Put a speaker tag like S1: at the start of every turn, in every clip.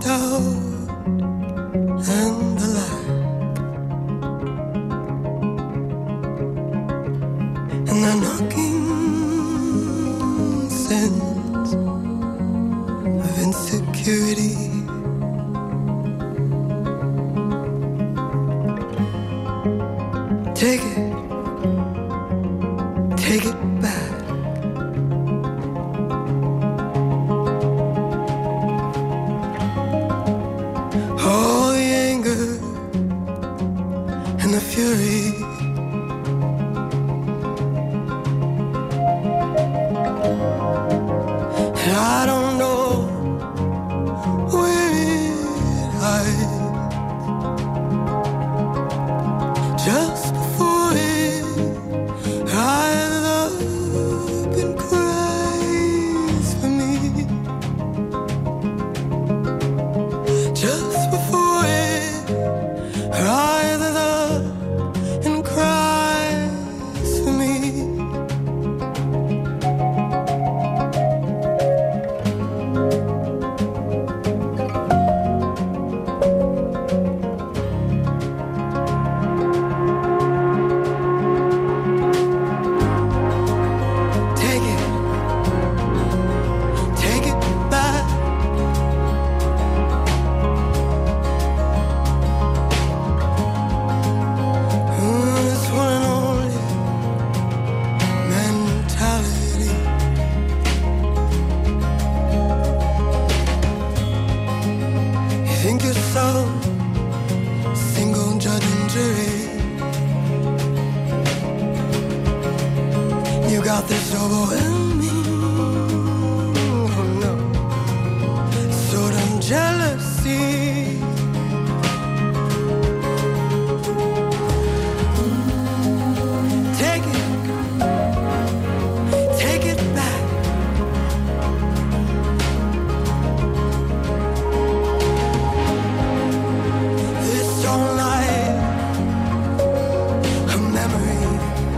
S1: doubt and the lack, and the knocking sense of insecurity. Take it back. All the anger and the fury, and I don't know where it hides. Just before it rises up and cries for me. Just before it rises up and cries for me. Take it back. This one and only mentality. You think you're so single judge and jury. You got this overwhelming, oh no, sort of jealousy. Take it back. This don't like a memory.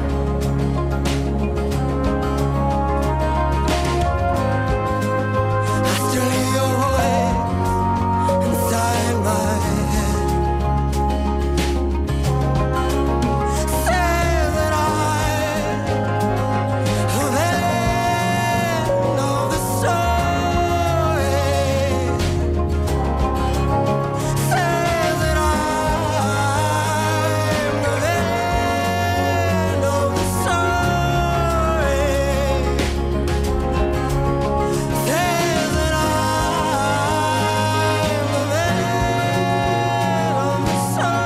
S1: I still hear your voice inside my head. Say that I have end of the story. Say that I'm the end of the story. Say that I'm the end of the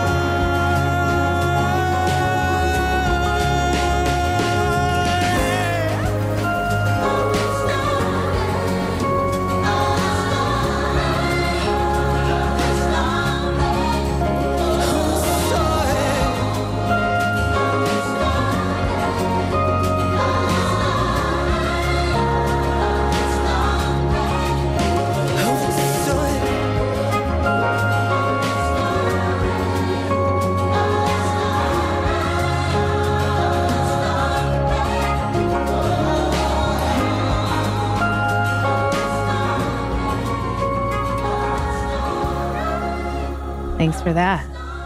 S2: Thanks for that.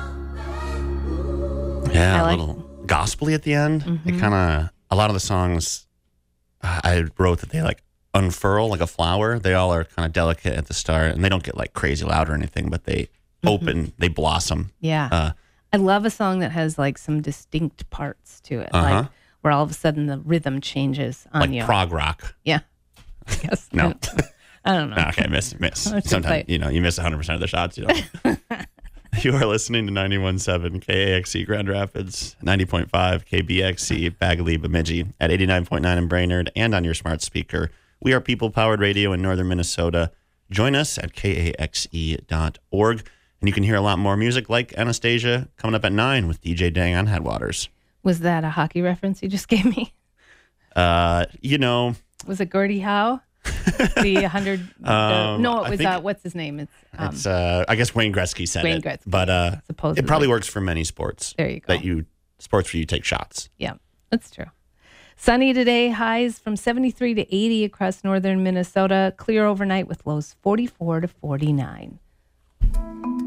S3: Yeah,
S2: I
S3: a
S2: like-
S3: little gospel-y at the end. It kind of, a lot of the songs I wrote that they like unfurl like a flower. They all are kind of delicate at the start, and they don't get like crazy loud or anything, but they open, they blossom.
S2: Yeah. I love a song that has like some distinct parts to it. Like where all of a sudden the rhythm changes on
S3: Like
S2: you.
S3: prog rock.
S2: Yeah. I guess.
S3: No.
S2: I don't know.
S3: Okay, miss.
S2: should
S3: Sometimes,
S2: play.
S3: you miss 100% of the shots. You know. You are listening to 91.7 KAXE Grand Rapids, 90.5 KBXC Bagley Bemidji, at 89.9 in Brainerd, and on your smart speaker. We are people-powered radio in northern Minnesota. Join us at KAXE.org, and you can hear a lot more music like Anastasia coming up at 9 with DJ Dang on Headwaters.
S2: Was that a hockey reference you just gave me?
S3: You know...
S2: Was it Gordie Howe? The 100... no, it
S3: I
S2: was,
S3: think
S2: what's his name?
S3: It's I guess Wayne Gretzky said
S2: Wayne
S3: it.
S2: Gretzky,
S3: But
S2: supposedly.
S3: it probably works for many sports.
S2: There you go.
S3: Sports where you take shots.
S2: Yeah, that's true. Sunny today, highs from 73 to 80 across northern Minnesota. Clear overnight with lows 44 to 49.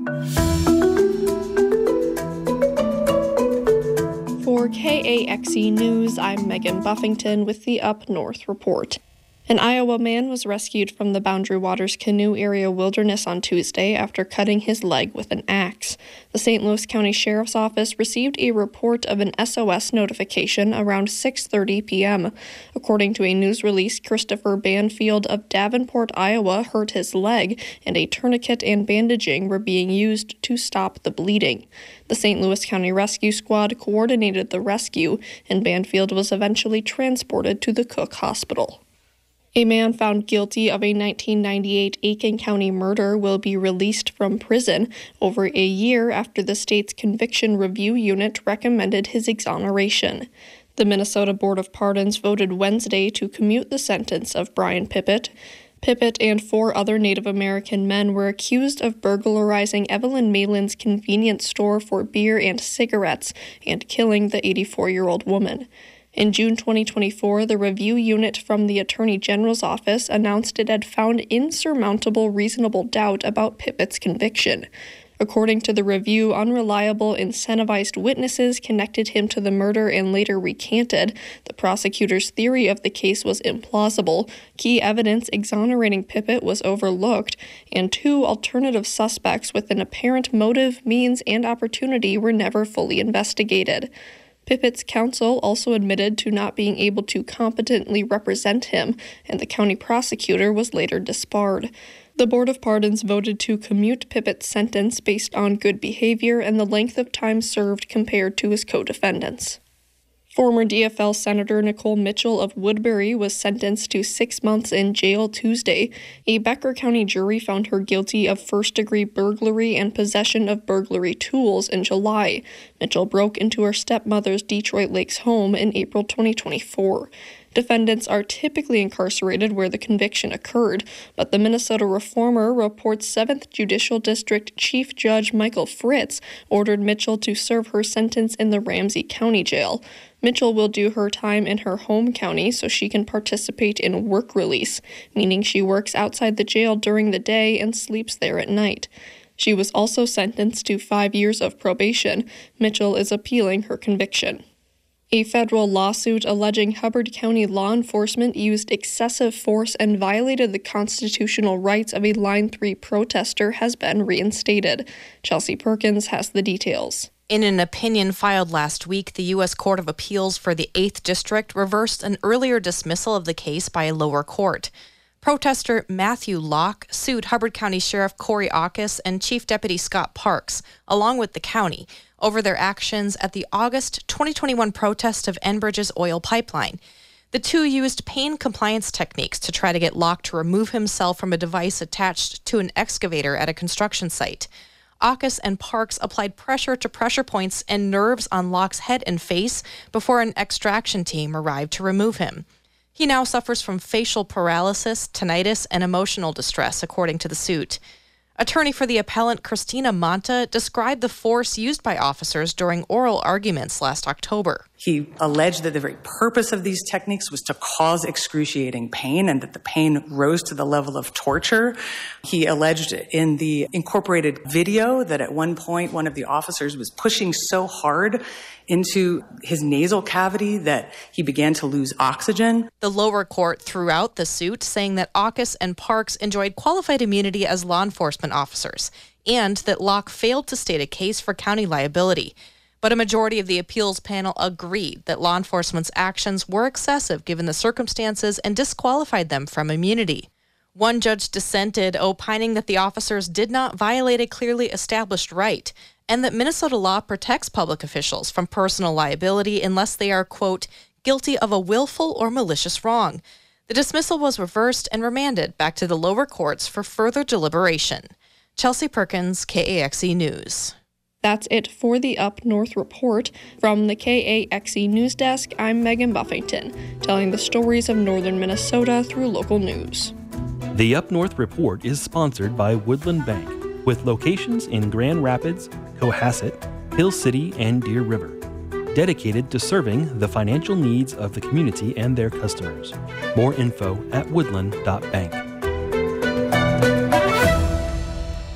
S4: For KAXE News, I'm Megan Buffington with the Up North Report. An Iowa man was rescued from the Boundary Waters Canoe Area Wilderness on Tuesday after cutting his leg with an axe. The St. Louis County Sheriff's Office received a report of an SOS notification around 6:30 p.m. According to a news release, Christopher Banfield of Davenport, Iowa, hurt his leg, and a tourniquet and bandaging were being used to stop the bleeding. The St. Louis County Rescue Squad coordinated the rescue, and Banfield was eventually transported to the Cook Hospital. A man found guilty of a 1998 Aiken County murder will be released from prison over a year after the state's Conviction Review Unit recommended his exoneration. The Minnesota Board of Pardons voted Wednesday to commute the sentence of Brian Pippett. Pippett and 4 other Native American men were accused of burglarizing Evelyn Malin's convenience store for beer and cigarettes and killing the 84-year-old woman. In June 2024, the review unit from the Attorney General's office announced it had found insurmountable reasonable doubt about Pippett's conviction. According to the review, unreliable, incentivized witnesses connected him to the murder and later recanted. The prosecutor's theory of the case was implausible. Key evidence exonerating Pippett was overlooked, and 2 alternative suspects with an apparent motive, means, and opportunity were never fully investigated. Pippett's counsel also admitted to not being able to competently represent him, and the county prosecutor was later disbarred. The Board of Pardons voted to commute Pippett's sentence based on good behavior and the length of time served compared to his co-defendants. Former DFL Senator Nicole Mitchell of Woodbury was sentenced to 6 months in jail Tuesday. A Becker County jury found her guilty of first-degree burglary and possession of burglary tools in July. Mitchell broke into her stepmother's Detroit Lakes home in April 2024. Defendants are typically incarcerated where the conviction occurred, but the Minnesota Reformer reports 7th Judicial District Chief Judge Michael Fritz ordered Mitchell to serve her sentence in the Ramsey County Jail. Mitchell will do her time in her home county so she can participate in work release, meaning she works outside the jail during the day and sleeps there at night. She was also sentenced to 5 years of probation. Mitchell is appealing her conviction. A federal lawsuit alleging Hubbard County law enforcement used excessive force and violated the constitutional rights of a Line 3 protester has been reinstated. Chelsea Perkins has the details.
S5: In an opinion filed last week, the U.S. Court of Appeals for the 8th District reversed an earlier dismissal of the case by a lower court. Protester Matthew Locke sued Hubbard County Sheriff Corey Aukus and Chief Deputy Scott Parks, along with the county, over their actions at the August 2021 protest of Enbridge's oil pipeline. The two used pain compliance techniques to try to get Locke to remove himself from a device attached to an excavator at a construction site. Aukus and Parks applied pressure to pressure points and nerves on Locke's head and face before an extraction team arrived to remove him. He now suffers from facial paralysis, tinnitus, and emotional distress, according to the suit. Attorney for the appellant Christina Monta described the force used by officers during oral arguments last October.
S6: He alleged that the very purpose of these techniques was to cause excruciating pain and that the pain rose to the level of torture. He alleged in the incorporated video that at one point one of the officers was pushing so hard into his nasal cavity that he began to lose oxygen.
S5: The lower court threw out the suit, saying that Aukus and Parks enjoyed qualified immunity as law enforcement officers and that Locke failed to state a case for county liability. But a majority of the appeals panel agreed that law enforcement's actions were excessive given the circumstances and disqualified them from immunity. One judge dissented, opining that the officers did not violate a clearly established right and that Minnesota law protects public officials from personal liability unless they are, quote, guilty of a willful or malicious wrong. The dismissal was reversed and remanded back to the lower courts for further deliberation. Chelsea Perkins, KAXE News.
S4: That's it for the Up North Report. From the KAXE News Desk, I'm Megan Buffington, telling the stories of northern Minnesota through local news.
S7: The Up North Report is sponsored by Woodland Bank, with locations in Grand Rapids, Cohasset, Hill City, and Deer River, dedicated to serving the financial needs of the community and their customers. More info at woodland.bank.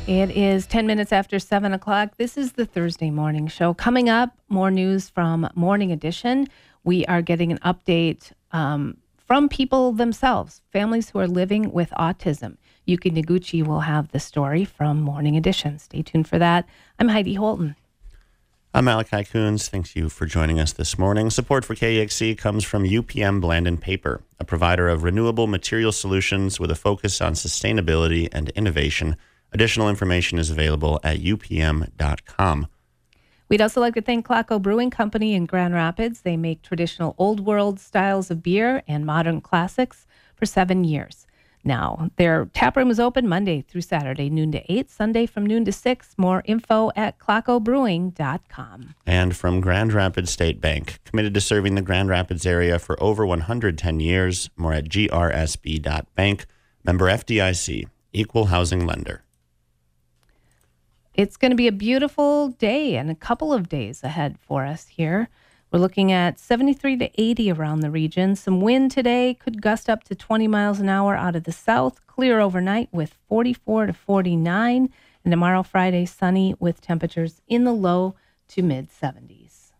S2: It is 10 minutes after 7 o'clock. This is the Thursday morning show. Coming up, more news from Morning Edition. We are getting an update from people themselves, families who are living with autism. Yuki Noguchi will have the story from Morning Edition. Stay tuned for that. I'm Heidi Holton.
S3: I'm Malachi Coons. Thanks you for joining us this morning. Support for KEXC comes from UPM Blandin Paper, a provider of renewable material solutions with a focus on sustainability and innovation. Additional information is available at upm.com.
S2: We'd also like to thank Claco Brewing Company in Grand Rapids. They make traditional old world styles of beer and modern classics for 7 years. Now, their tap room is open Monday through Saturday, noon to 8, Sunday from noon to 6. More info at clacobrewing.com.
S3: And from Grand Rapids State Bank, committed to serving the Grand Rapids area for over 110 years. More at grsb.bank. Member FDIC, equal housing lender.
S2: It's going to be a beautiful day and a couple of days ahead for us here. We're looking at 73 to 80 around the region. Some wind today could gust up to 20 miles an hour out of the south. Clear overnight with 44 to 49. And tomorrow, Friday, sunny with temperatures in the low to mid 70s.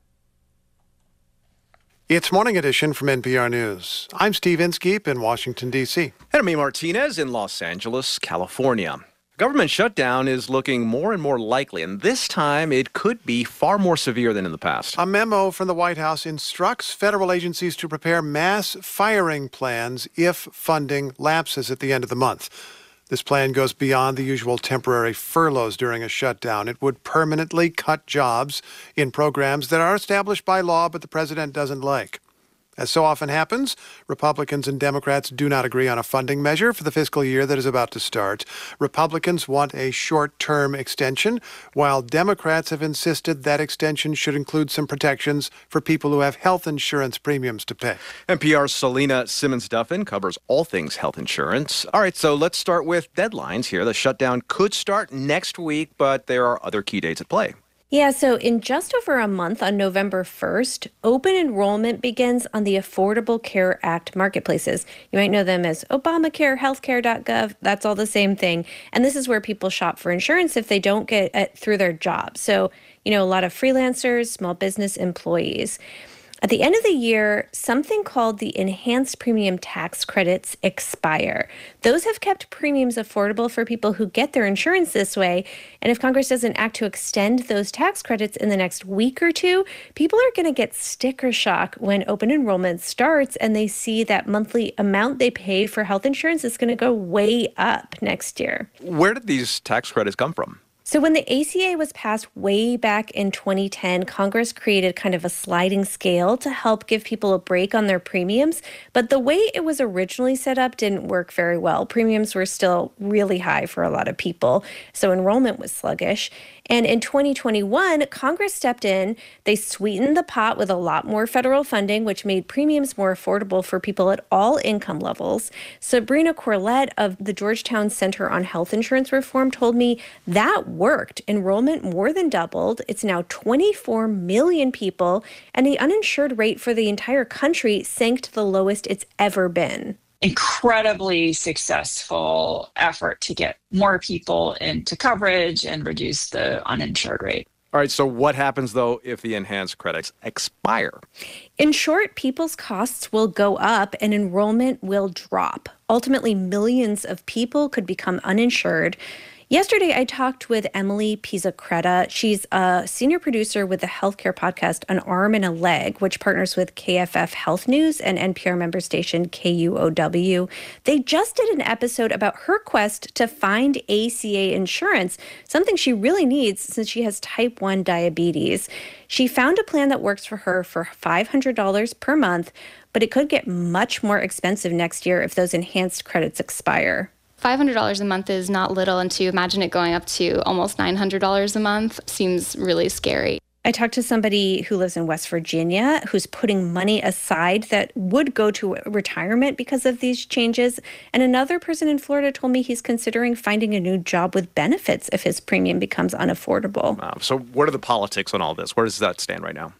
S8: It's Morning Edition from NPR News. I'm Steve Inskeep in Washington, D.C.
S9: And I'm Martinez in Los Angeles, California. Government shutdown is looking more and more likely, and this time it could be far more severe than in the past.
S8: A memo from the White House instructs federal agencies to prepare mass firing plans if funding lapses at the end of the month. This plan goes beyond the usual temporary furloughs during a shutdown. It would permanently cut jobs in programs that are established by law but the president doesn't like. As so often happens, Republicans and Democrats do not agree on a funding measure for the fiscal year that is about to start. Republicans want a short-term extension, while Democrats have insisted that extension should include some protections for people who have health insurance premiums to pay.
S9: NPR's Selena Simmons-Duffin covers all things health insurance. All right, so let's start with deadlines here. The shutdown could start next week, but there are other key dates at play.
S10: Yeah, so in just over a month, on November 1st, open enrollment begins on the Affordable Care Act marketplaces. You might know them as Obamacare, healthcare.gov. That's all the same thing. And this is where people shop for insurance if they don't get it through their job. So, a lot of freelancers, small business employees. At the end of the year, something called the enhanced premium tax credits expire. Those have kept premiums affordable for people who get their insurance this way. And if Congress doesn't act to extend those tax credits in the next week or two, people are going to get sticker shock when open enrollment starts and they see that monthly amount they pay for health insurance is going to go way up next year.
S9: Where did these tax credits come from?
S10: So when the ACA was passed way back in 2010, Congress created kind of a sliding scale to help give people a break on their premiums. But the way it was originally set up didn't work very well. Premiums were still really high for a lot of people, so enrollment was sluggish. And in 2021, Congress stepped in. They sweetened the pot with a lot more federal funding, which made premiums more affordable for people at all income levels. Sabrina Corlett of the Georgetown Center on Health Insurance Reform told me that worked. Enrollment more than doubled. It's now 24 million people, and the uninsured rate for the entire country sank to the lowest it's ever been.
S11: Incredibly successful effort to get more people into coverage and reduce the uninsured rate.
S9: All right, so what happens, though, if the enhanced credits expire?
S10: In short, people's costs will go up and enrollment will drop. Ultimately, millions of people could become uninsured. Yesterday, I talked with Emily Pizzacreta. She's a senior producer with the healthcare podcast An Arm and a Leg, which partners with KFF Health News and NPR member station KUOW. They just did an episode about her quest to find ACA insurance, something she really needs since she has type 1 diabetes. She found a plan that works for her for $500 per month, but it could get much more expensive next year if those enhanced credits expire.
S12: $500 a month is not little, and to imagine it going up to almost $900 a month seems really scary.
S10: I talked to somebody who lives in West Virginia who's putting money aside that would go to retirement because of these changes. And another person in Florida told me he's considering finding a new job with benefits if his premium becomes unaffordable.
S9: So what are the politics on all this? Where does that stand right now?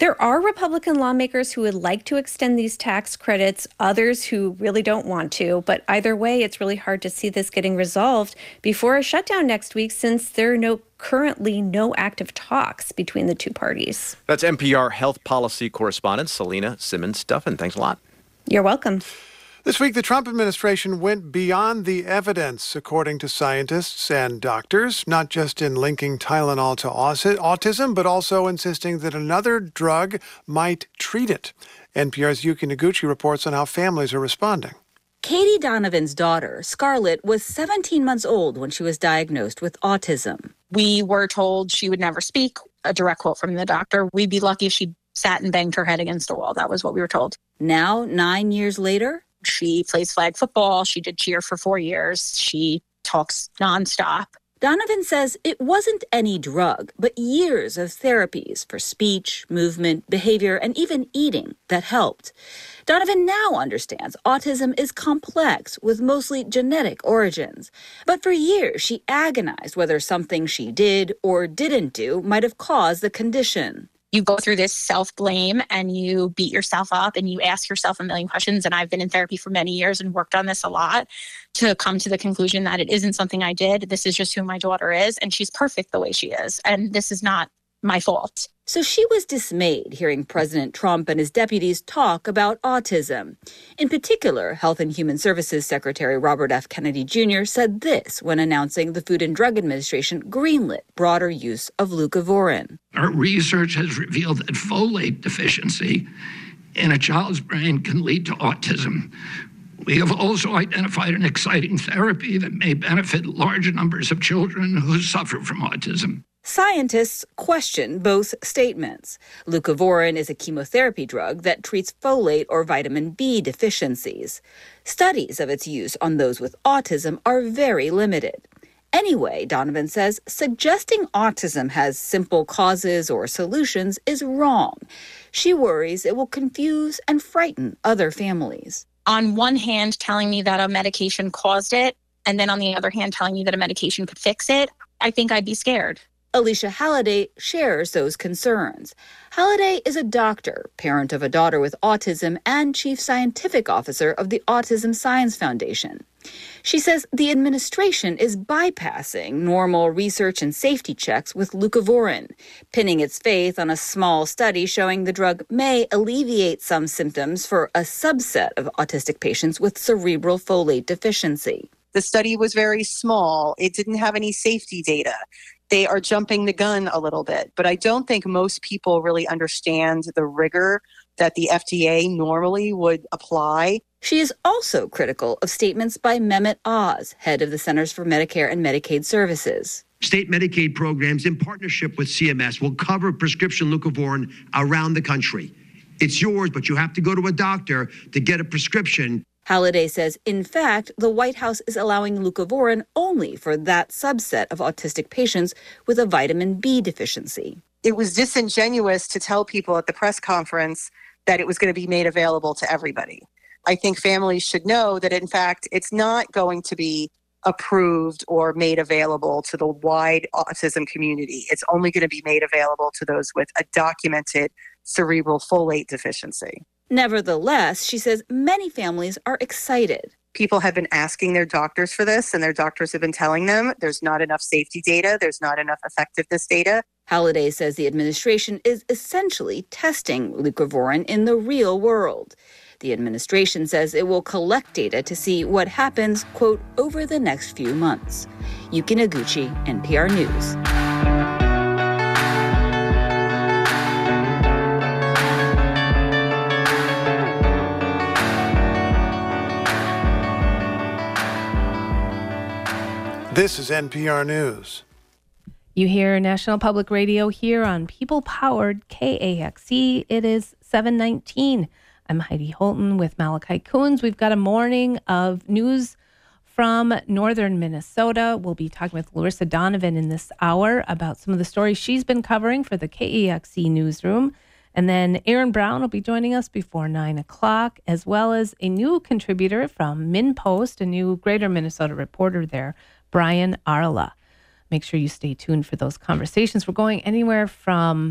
S10: There are Republican lawmakers who would like to extend these tax credits, others who really don't want to. But either way, it's really hard to see this getting resolved before a shutdown next week, since there are currently no active talks between the two parties.
S9: That's NPR health policy correspondent Selena Simmons-Duffin. Thanks a lot.
S10: You're welcome.
S8: This week, the Trump administration went beyond the evidence, according to scientists and doctors, not just in linking Tylenol to autism, but also insisting that another drug might treat it. NPR's Yuki Noguchi reports on how families are responding.
S13: Katie Donovan's daughter, Scarlett, was 17 months old when she was diagnosed with autism.
S14: We were told she would never speak, a direct quote from the doctor. We'd be lucky if she sat and banged her head against a wall. That was what we were told.
S13: Now, 9 years later,
S14: she plays flag football. She did cheer for 4 years. She talks nonstop.
S13: Donovan says it wasn't any drug, but years of therapies for speech, movement, behavior, and even eating that helped. Donovan now understands autism is complex with mostly genetic origins. But for years, she agonized whether something she did or didn't do might have caused the condition.
S14: You go through this self-blame and you beat yourself up and you ask yourself a million questions. And I've been in therapy for many years and worked on this a lot to come to the conclusion that it isn't something I did. This is just who my daughter is, and she's perfect the way she is. And this is not my fault.
S13: So she was dismayed hearing President Trump and his deputies talk about autism. In particular, Health and Human Services Secretary Robert F. Kennedy Jr. said this when announcing the Food and Drug Administration greenlit broader use of leucovorin.
S15: Our research has revealed that folate deficiency in a child's brain can lead to autism. We have also identified an exciting therapy that may benefit large numbers of children who suffer from autism.
S13: Scientists question both statements. Leucovorin is a chemotherapy drug that treats folate or vitamin B deficiencies. Studies of its use on those with autism are very limited. Anyway, Donovan says, suggesting autism has simple causes or solutions is wrong. She worries it will confuse and frighten other families.
S14: On one hand, telling me that a medication caused it, and then on the other hand, telling me that a medication could fix it, I think I'd be scared.
S13: Alicia Halliday shares those concerns. Halliday is a doctor, parent of a daughter with autism, and chief scientific officer of the Autism Science Foundation. She says the administration is bypassing normal research and safety checks with leucovorin, pinning its faith on a small study showing the drug may alleviate some symptoms for a subset of autistic patients with cerebral folate deficiency.
S16: The study was very small. It didn't have any safety data. They are jumping the gun a little bit, but I don't think most people really understand the rigor that the FDA normally would apply.
S13: She is also critical of statements by Mehmet Oz, head of the Centers for Medicare and Medicaid Services.
S17: State Medicaid programs in partnership with CMS will cover prescription leucovorin around the country. It's yours, but you have to go to a doctor to get a prescription.
S13: Halliday says, in fact, the White House is allowing leucovorin only for that subset of autistic patients with a vitamin B deficiency.
S16: It was disingenuous to tell people at the press conference that it was going to be made available to everybody. I think families should know that, in fact, it's not going to be approved or made available to the wide autism community. It's only going to be made available to those with a documented cerebral folate deficiency.
S13: Nevertheless, she says many families are excited.
S16: People have been asking their doctors for this, and their doctors have been telling them there's not enough safety data, there's not enough effectiveness data.
S13: Halliday says the administration is essentially testing leucovorin in the real world. The administration says it will collect data to see what happens, quote, over the next few months. Yuki Noguchi, NPR News.
S8: This is NPR News.
S2: You hear National Public Radio here on people-powered KAXE. It is 7:19. I'm Heidi Holton with Malachi Coons. We've got a morning of news from northern Minnesota. We'll be talking with Larissa Donovan in this hour about some of the stories she's been covering for the KAXE newsroom. And then Aaron Brown will be joining us before 9 o'clock, as well as a new contributor from MinnPost, a new Greater Minnesota reporter there, Brian Arla. Make sure you stay tuned for those conversations. We're going anywhere from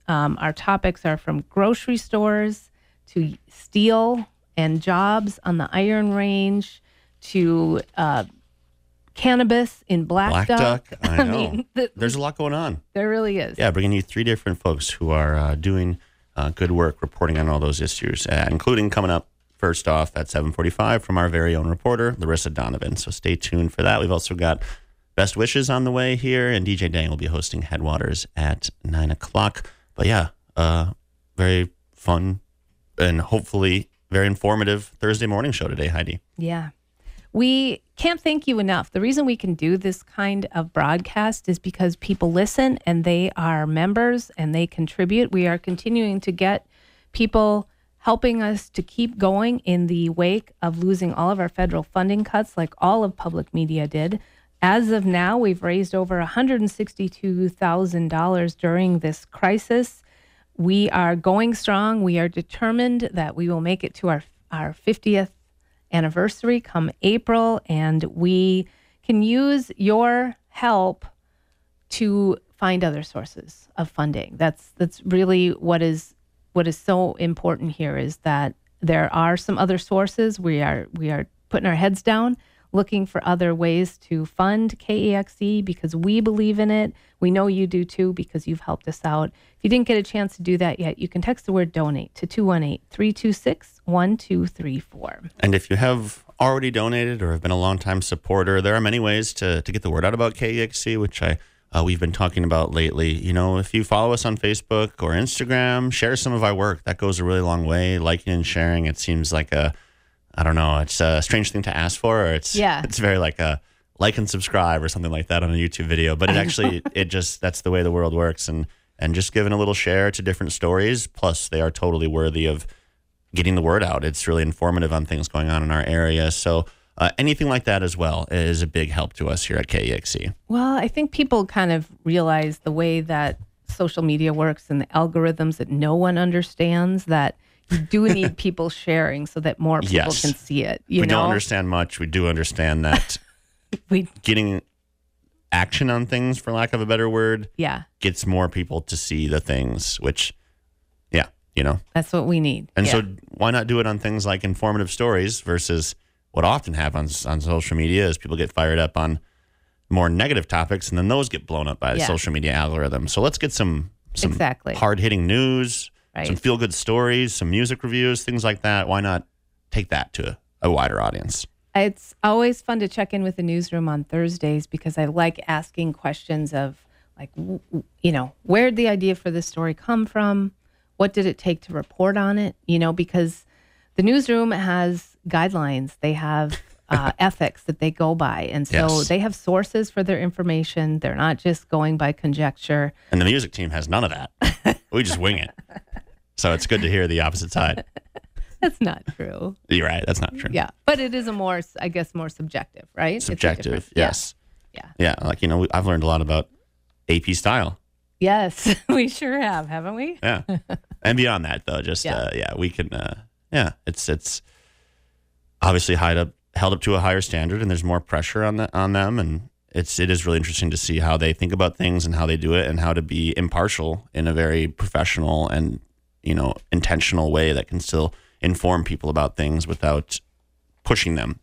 S2: Our topics are from grocery stores to steel and jobs on the Iron Range to cannabis in Black Duck.
S3: I know. There's a lot going on.
S2: There really is.
S3: Yeah, bringing you 3 different folks who are doing good work reporting on all those issues, including coming up first off at 7:45 from our very own reporter, Larissa Donovan. So stay tuned for that. We've also got Best Wishes on the way here, and DJ Dang will be hosting Headwaters at 9 o'clock. But yeah, very fun and hopefully very informative Thursday morning show today, Heidi.
S2: Yeah. We can't thank you enough. The reason we can do this kind of broadcast is because people listen and they are members and they contribute. We are continuing to get people helping us to keep going in the wake of losing all of our federal funding cuts like all of public media did. As of now, we've raised over $162,000 during this crisis. We are going strong. We are determined that we will make it to our 50th anniversary come April, and we can use your help to find other sources of funding. That's really what is so important here, is that there are some other sources. We are putting our heads down, looking for other ways to fund KEXE because we believe in it. We know you do too because you've helped us out. If you didn't get a chance to do that yet, you can text the word donate to 218-326-1234.
S3: And if you have already donated or have been a longtime supporter, there are many ways to get the word out about KEXE, which we've been talking about lately. You know, if you follow us on Facebook or Instagram, share some of our work. That goes a really long way. Liking and sharing, it seems like it's a strange thing to ask for, or it's very like a like and subscribe or something like that on a YouTube video. But that's the way the world works. And just giving a little share to different stories. Plus, they are totally worthy of getting the word out. It's really informative on things going on in our area. So anything like that as well is a big help to us here at KEXE.
S2: Well, I think people kind of realize the way that social media works and the algorithms that no one understands, that you do need people sharing so that more people can see it.
S3: We don't understand much. We do understand that getting action on things, for lack of a better word, gets more people to see the things, which, that's
S2: what we need.
S3: And so why not do it on things like informative stories versus what often happens on social media is people get fired up on more negative topics, and then those get blown up by the social media algorithm. So let's get some hard-hitting news, some feel-good stories, some music reviews, things like that. Why not take that to a wider audience?
S2: It's always fun to check in with the newsroom on Thursdays because I like asking questions of, like, where did the idea for this story come from? What did it take to report on it? Because the newsroom has guidelines. They have ethics that they go by. And so they have sources for their information. They're not just going by conjecture.
S3: And the music team has none of that. We just wing it. So it's good to hear the opposite side.
S2: That's not true.
S3: You're right. That's not true.
S2: Yeah. But it is more subjective, right?
S3: Subjective, yes. Yeah. Like, I've learned a lot about AP style.
S2: Yes, we sure have, haven't we?
S3: Yeah. And beyond that, though, we can, it's obviously held up to a higher standard, and there's more pressure on them. And it is really interesting to see how they think about things and how they do it and how to be impartial in a very professional and, intentional way that can still inform people about things without pushing them.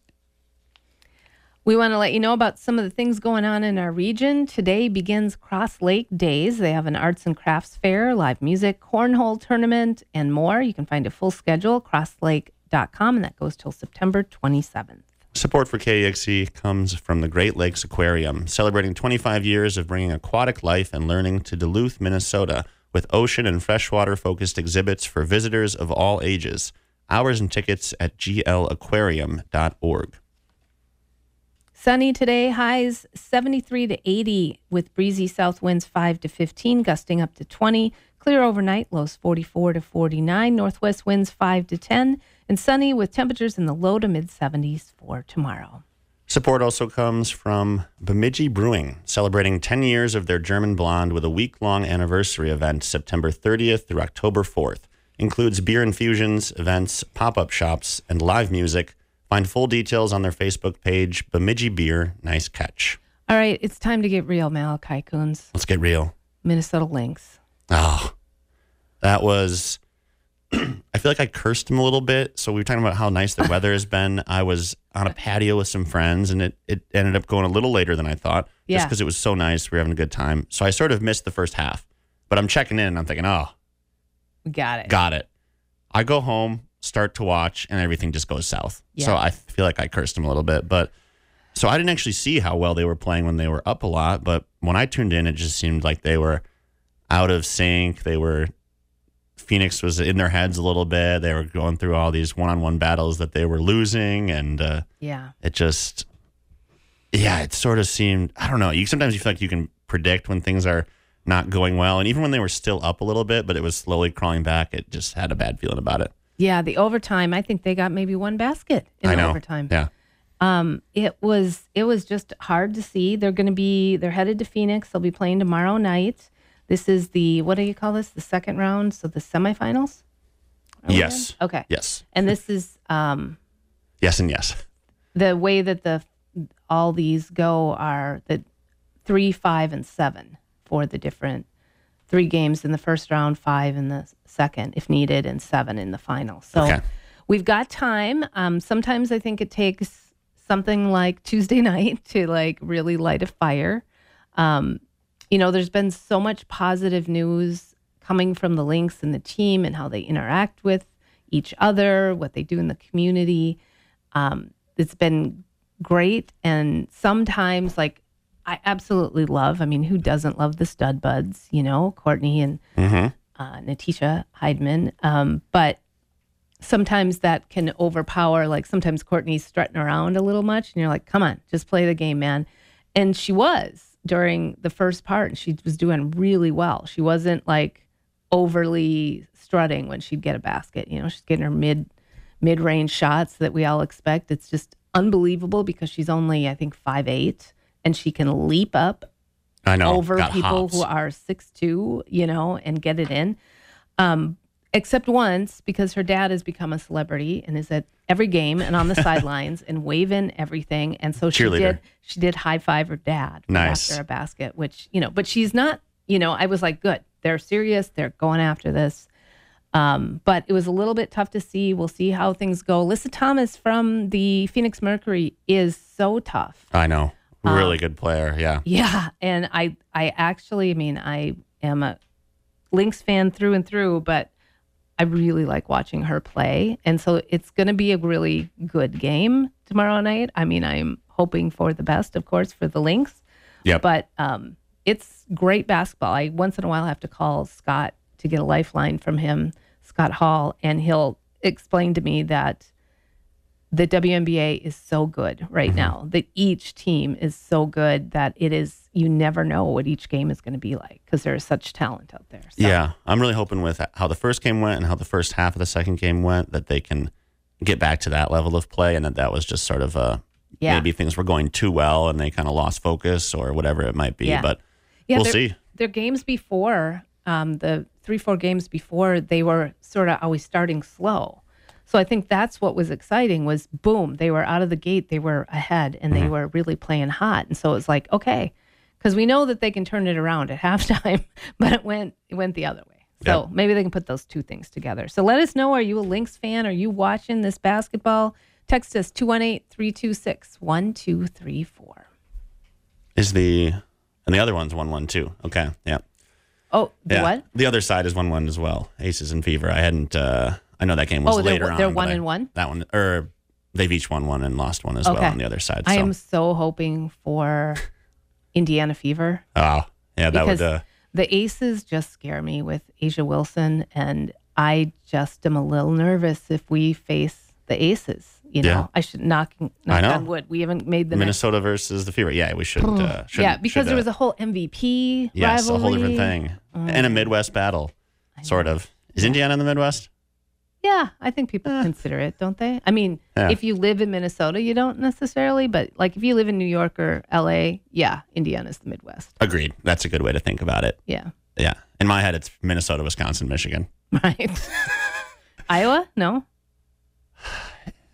S2: We want to let you know about some of the things going on in our region. Today begins Cross Lake Days. They have an arts and crafts fair, live music, cornhole tournament, and more. You can find a full schedule at crosslake.com, and that goes till September 27th.
S3: Support for KEXE comes from the Great Lakes Aquarium, celebrating 25 years of bringing aquatic life and learning to Duluth, Minnesota, with ocean and freshwater-focused exhibits for visitors of all ages. Hours and tickets at glaquarium.org.
S2: Sunny today, highs 73 to 80 with breezy south winds 5 to 15, gusting up to 20. Clear overnight, lows 44 to 49. Northwest winds 5 to 10. And sunny with temperatures in the low to mid 70s for tomorrow.
S3: Support also comes from Bemidji Brewing, celebrating 10 years of their German Blonde with a week-long anniversary event September 30th through October 4th. Includes beer infusions, events, pop-up shops, and live music. Find full details on their Facebook page, Bemidji Beer. Nice catch.
S2: All right, it's time to get real, Malachi Coons.
S3: Let's get real.
S2: Minnesota Lynx.
S3: Oh, That was, I feel like I cursed him a little bit. So we were talking about how nice the weather has been. I was on a patio with some friends, and it ended up going a little later than I thought. Just because it was so nice. We were having a good time. So I sort of missed the first half. But I'm checking in, and I'm thinking, oh.
S2: We got it.
S3: Got it. I go home, start to watch, and everything just goes south.
S2: Yeah.
S3: So I feel like I cursed him a little bit. But so I didn't actually see how well they were playing when they were up a lot. But when I tuned in, it just seemed like they were out of sync. Phoenix was in their heads a little bit. They were going through all these one-on-one battles that they were losing. And it just, it sort of seemed, I don't know. Sometimes you feel like you can predict when things are not going well. And even when they were still up a little bit, but it was slowly crawling back, it just had a bad feeling about it.
S2: Yeah, the overtime, I think they got maybe one basket in the overtime.
S3: Yeah.
S2: It was just hard to see. They're headed to Phoenix. They'll be playing tomorrow night. This is what do you call this? The second round, so the semifinals?
S3: Yes.
S2: Okay.
S3: Yes.
S2: And this is
S3: yes and yes.
S2: The way that all these go are the 3, 5, and 7 for the different 3 games in the first round, 5 in the second, if needed, and 7 in the final. So we've got time. Sometimes I think it takes something like Tuesday night to really light a fire. There's been so much positive news coming from the Lynx and the team and how they interact with each other, what they do in the community. It's been great. And sometimes, I absolutely love, who doesn't love the stud buds, Courtney and Natisha Heidman. But sometimes that can overpower, sometimes Courtney's strutting around a little much and you're like, come on, just play the game, man. And she was during the first part, and she was doing really well. She wasn't overly strutting when she'd get a basket. She's getting her mid-range shots that we all expect. It's just unbelievable because she's only, I think, 5'8", and she can leap up over people who are 6'2", and get it in. Except once, because her dad has become a celebrity and is at every game and on the sidelines and waving everything. And so she did high five her dad after a basket, which, but she's not, I was like, good, they're serious. They're going after this. But it was a little bit tough to see. We'll see how things go. Alyssa Thomas from the Phoenix Mercury is so tough.
S3: I know. Really good player. Yeah.
S2: Yeah. And I actually, I am a Lynx fan through and through, but I really like watching her play. And so it's going to be a really good game tomorrow night. I'm hoping for the best, of course, for the Lynx.
S3: Yep.
S2: But it's great basketball. I once in a while have to call Scott to get a lifeline from him, Scott Hall, and he'll explain to me that the WNBA is so good right now, that each team is so good that you never know what each game is going to be like because there's such talent out there. So.
S3: Yeah, I'm really hoping with how the first game went and how the first half of the second game went that they can get back to that level of play, and that was just sort of maybe things were going too well and they kind of lost focus or whatever it might be.
S2: Yeah.
S3: But we'll see.
S2: Their games before, the 3-4 games before, they were sort of always starting slow. So I think that's what was exciting was, boom, they were out of the gate, they were ahead, and they were really playing hot. And so it was like, okay, because we know that they can turn it around at halftime, but it went the other way. So maybe they can put those two things together. So let us know, are you a Lynx fan? Are you watching this basketball? Text us 218-326-1234.
S3: And the other one's 112. Okay, yeah.
S2: Oh, what?
S3: The other side is 1-1 as well. Aces and Fever. I hadn't... I know that game was later on.
S2: They're 1-1?
S3: That one, or they've each won one and lost one as well on the other side.
S2: I am so hoping for Indiana Fever.
S3: Oh, yeah, that would...
S2: The Aces just scare me with Asia Wilson, and I just am a little nervous if we face the Aces. I should knock on wood. We haven't made the
S3: Minnesota versus the Fever. Yeah, we should.
S2: Because there was a whole MVP rivalry.
S3: Yes, a whole different thing. And a Midwest battle, sort of. Is Indiana in the Midwest?
S2: Yeah, I think people consider it, don't they? If you live in Minnesota, you don't necessarily, but if you live in New York or LA, Indiana's the Midwest.
S3: Agreed. That's a good way to think about it.
S2: Yeah.
S3: Yeah. In my head, it's Minnesota, Wisconsin, Michigan.
S2: Right. Iowa? No?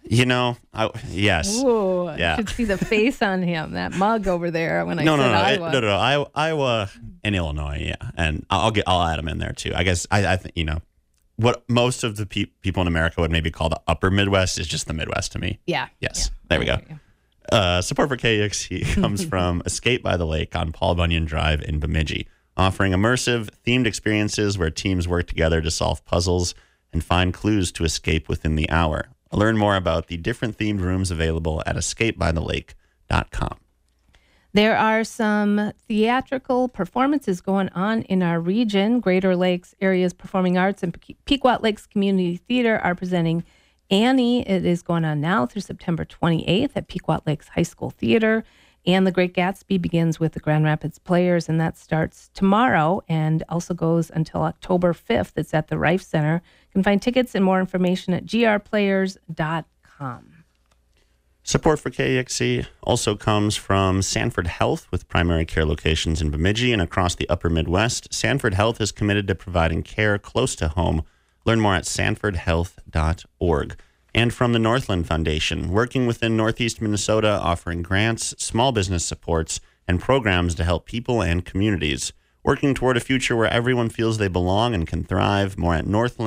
S3: Yes.
S2: Ooh,
S3: Yeah.
S2: I should see the face on him, that mug over there when I
S3: No,
S2: said
S3: no,
S2: Iowa.
S3: no. Iowa and Illinois, yeah, and I'll add them in there too. I guess I think what most of the people in America would maybe call the Upper Midwest is just the Midwest to me.
S2: Yeah.
S3: Yes. There we go. Support for KEXC comes from Escape by the Lake on Paul Bunyan Drive in Bemidji, offering immersive, themed experiences where teams work together to solve puzzles and find clues to escape within the hour. Learn more about the different themed rooms available at escapebythelake.com.
S2: There are some theatrical performances going on in our region. Greater Lakes Area's Performing Arts and Pequot Lakes Community Theater are presenting Annie. It is going on now through September 28th at Pequot Lakes High School Theater. And The Great Gatsby begins with the Grand Rapids Players, and that starts tomorrow and also goes until October 5th. It's at the Rife Center. You can find tickets and more information at grplayers.com.
S3: Support for KEXC also comes from Sanford Health with primary care locations in Bemidji and across the upper Midwest. Sanford Health is committed to providing care close to home. Learn more at sanfordhealth.org. And from the Northland Foundation, working within Northeast Minnesota, offering grants, small business supports, and programs to help people and communities. Working toward a future where everyone feels they belong and can thrive. More at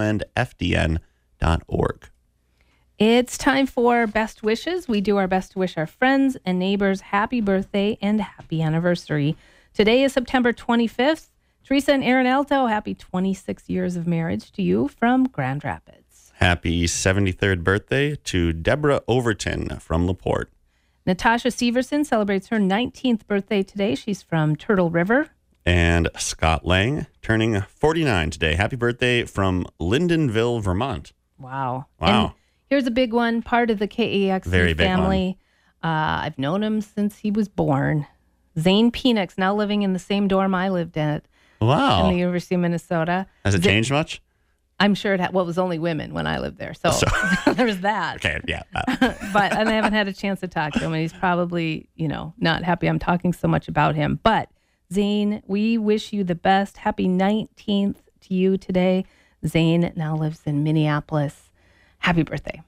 S3: northlandfdn.org.
S2: It's time for Best Wishes. We do our best to wish our friends and neighbors happy birthday and happy anniversary. Today is September 25th. Teresa and Aaron Alto, happy 26 years of marriage to you from Grand Rapids.
S3: Happy 73rd birthday to Deborah Overton from LaPorte.
S2: Natasha Severson celebrates her 19th birthday today. She's from Turtle River.
S3: And Scott Lang turning 49 today. Happy birthday from Lyndonville, Vermont.
S2: Wow.
S3: Wow.
S2: And here's a big one, part of the KEXC
S3: Very big
S2: family. I've known him since he was born. Zane Penix, now living in the same dorm I lived at.
S3: Wow.
S2: In the University of Minnesota.
S3: Has it changed much?
S2: I'm sure it was only women when I lived there. So there's that.
S3: Okay, yeah.
S2: And I haven't had a chance to talk to him, and he's probably, not happy I'm talking so much about him. But Zane, we wish you the best. Happy 19th to you today. Zane now lives in Minneapolis. Happy birthday.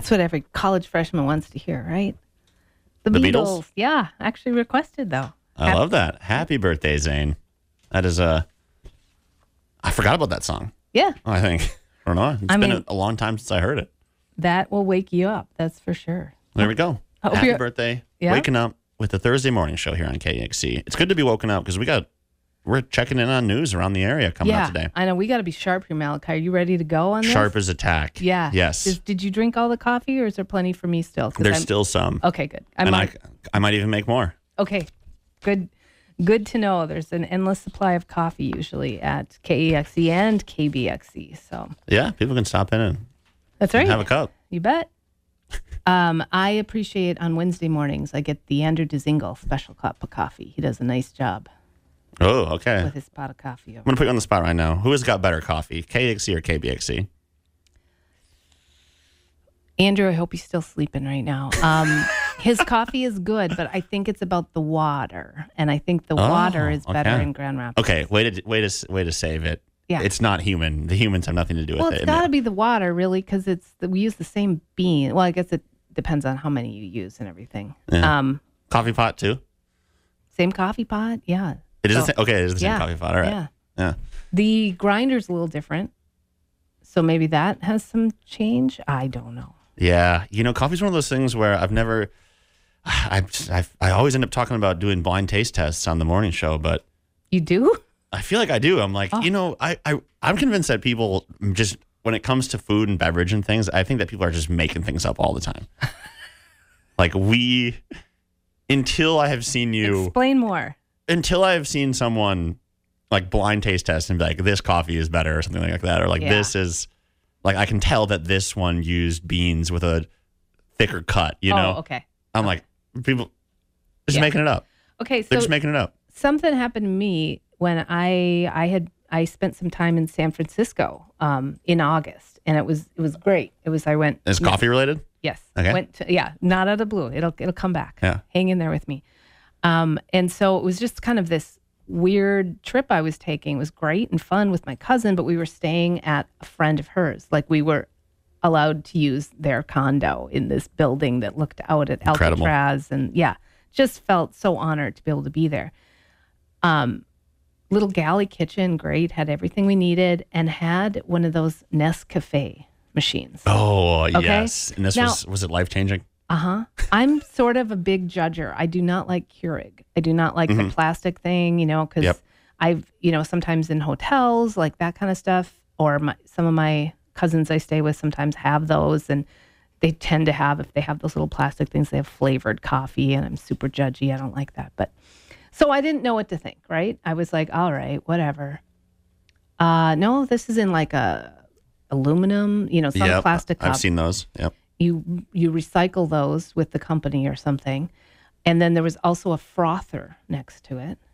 S2: That's what every college freshman wants to hear, right? The Beatles. Yeah, actually requested, though.
S3: I love that. Happy birthday, Zane. That is I forgot about that song.
S2: Yeah.
S3: I think. I don't know. It's been a long time since I heard it.
S2: That will wake you up. That's for sure.
S3: There we go. Happy birthday. Yeah. Waking up with the Thursday morning show here on KEXC. It's good to be woken up because we're checking in on news around the area coming up today.
S2: I know. We got to be sharp here, Malachi. Are you ready to go on this?
S3: Sharp as a tack.
S2: Yeah.
S3: Yes.
S2: Did you drink all the coffee or is there plenty for me still?
S3: There's still some.
S2: Okay, good.
S3: I might even make more.
S2: Okay, good to know. There's an endless supply of coffee usually at KEXC and KBXC. So
S3: yeah, people can stop in and
S2: that's right.
S3: Have a cup.
S2: You bet. I appreciate on Wednesday mornings I get the Andrew Dzingel special cup of coffee. He does a nice job.
S3: Oh, okay.
S2: With his pot of coffee.
S3: I'm going to put you on the spot right now. Who has got better coffee, KEXC or KBXC?
S2: Andrew, I hope he's still sleeping right now. His coffee is good, but I think it's about the water, and I think the water is better in Grand Rapids.
S3: Okay, way to save it.
S2: Yeah.
S3: It's not human. The humans have nothing to do with it.
S2: Well, it's got to be the water, really, because we use the same bean. Well, I guess it depends on how many you use and everything.
S3: Yeah. Coffee pot too?
S2: Same coffee pot, yeah.
S3: It is it is the same coffee pot. All right. Yeah.
S2: The grinder's a little different, so maybe that has some change. I don't know.
S3: Yeah, coffee's one of those things where I always end up talking about doing blind taste tests on the morning show, but
S2: you do?
S3: I feel like I do. I'm like, I'm convinced that people just, when it comes to food and beverage and things, I think that people are just making things up all the time. Like until I have seen you.
S2: Explain more.
S3: Until I have seen someone like blind taste test and be like, this coffee is better or something like that. Or like, this is, like, I can tell that this one used beans with a thicker cut,
S2: Oh, okay.
S3: I'm like, people just making it up.
S2: Okay. So
S3: they're just making it up.
S2: Something happened to me when I spent some time in San Francisco in August, and it was great. I went.
S3: Is coffee related?
S2: Yes.
S3: Okay.
S2: Not out of the blue. It'll come back.
S3: Yeah.
S2: Hang in there with me. And so it was just kind of this weird trip I was taking. It was great and fun with my cousin, but we were staying at a friend of hers. Like, we were allowed to use their condo in this building that looked out at Alcatraz. And just felt so honored to be able to be there. Little galley kitchen, great, had everything we needed, and had one of those Nescafe machines.
S3: Oh,
S2: okay?
S3: yes. And this was it life-changing?
S2: I'm sort of a big judger. I do not like Keurig. I do not like the plastic thing, because I've, sometimes in hotels, like that kind of stuff, or some of my cousins I stay with sometimes have those, and they tend to have, if they have those little plastic things, they have flavored coffee, and I'm super judgy. I don't like that. But so I didn't know what to think, right? I was like, all right, whatever. No, this is in like a aluminum, some plastic cup.
S3: I've seen those. Yep.
S2: You recycle those with the company or something. And then there was also a frother next to it.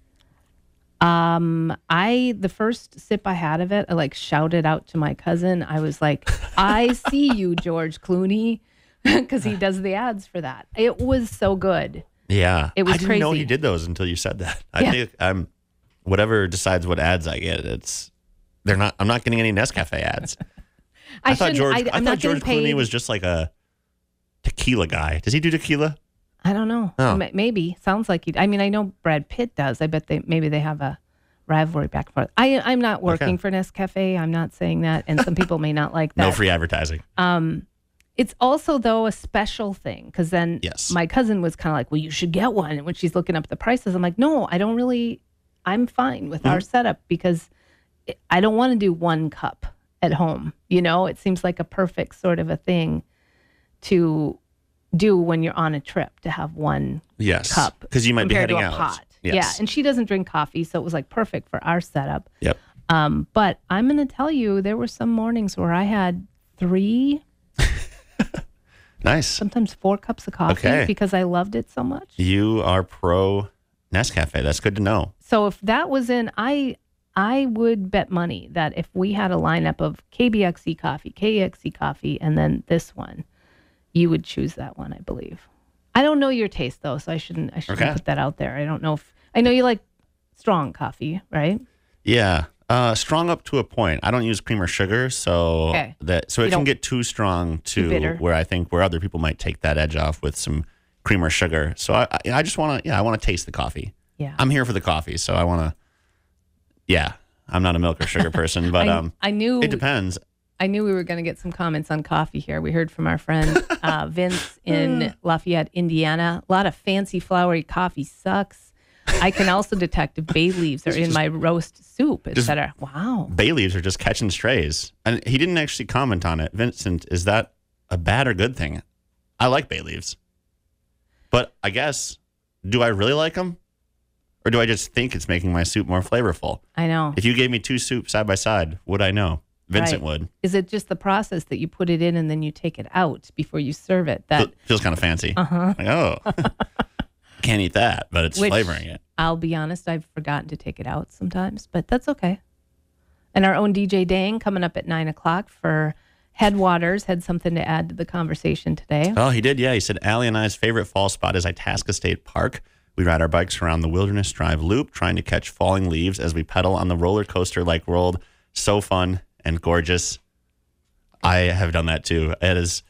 S2: The first sip I had of it, I like shouted out to my cousin. I was like, I see you, George Clooney, because he does the ads for that. It was so good.
S3: Yeah.
S2: It was
S3: I didn't
S2: crazy.
S3: know he did those until you said that. I think whatever decides what ads I get, I'm not getting any Nescafe ads. I thought George Clooney was just like a tequila guy. Does he do tequila?
S2: I don't know.
S3: Oh.
S2: Maybe. Sounds like he. I mean, I know Brad Pitt does. I bet maybe they have a rivalry back and forth. I'm not working for Nescafe. I'm not saying that, and some people may not like that.
S3: No free advertising.
S2: It's also, though, a special thing, because then my cousin was kind of like, well, you should get one. And when she's looking up the prices, I'm like, no, I don't really. I'm fine with our setup because I don't want to do one cup at home. It seems like a perfect sort of a thing to do when you're on a trip, to have one cup.
S3: Because you might be heading out.
S2: Pot.
S3: Yes.
S2: Yeah, and she doesn't drink coffee, so it was like perfect for our setup.
S3: Yep.
S2: But I'm going to tell you, there were some mornings where I had 3,
S3: nice,
S2: sometimes 4 cups of coffee because I loved it so much.
S3: You are pro Nescafe. That's good to know.
S2: So if that was in, I would bet money that if we had a lineup of KBXC coffee, KEXC coffee, and then this one, you would choose that one, I believe. I don't know your taste though, so I shouldn't put that out there. I don't know I know you like strong coffee, right?
S3: Yeah. Strong up to a point. I don't use cream or sugar, so
S2: Okay.
S3: it
S2: You
S3: can
S2: don't-
S3: get too strong
S2: Too bitter.
S3: where I think where other people might take that edge off with some cream or sugar. So I just want to, I want to taste the coffee.
S2: Yeah.
S3: I'm here for the coffee, so I want to. Yeah, I'm not a milk or sugar person, but
S2: I knew
S3: it depends.
S2: I knew we were going to get some comments on coffee here. We heard from our friend Vince in Lafayette, Indiana. A lot of fancy flowery coffee sucks. I can also detect if bay leaves are in my roast soup, etc. Wow.
S3: Bay leaves are just catching strays, and he didn't actually comment on it. Vincent, is that a bad or good thing? I like bay leaves, but I guess, do I really like them, or do I just think it's making my soup more flavorful?
S2: I know.
S3: If you gave me two soups side by side, would I know? Vincent
S2: Right.
S3: would.
S2: Is it just the process that you put it in and then you take it out before you serve it? That
S3: Feels kind of fancy.
S2: Uh-huh.
S3: Like, oh, can't eat that, but it's
S2: Which,
S3: flavoring it.
S2: I'll be honest, I've forgotten to take it out sometimes, but that's okay. And our own DJ Dang coming up at 9:00 for Headwaters had something to add to the conversation today.
S3: Oh, he did. Yeah. He said, Allie and I's favorite fall spot is Itasca State Park. We ride our bikes around the Wilderness Drive loop, trying to catch falling leaves as we pedal on the roller coaster like world. So fun and gorgeous. I have done that too. It is.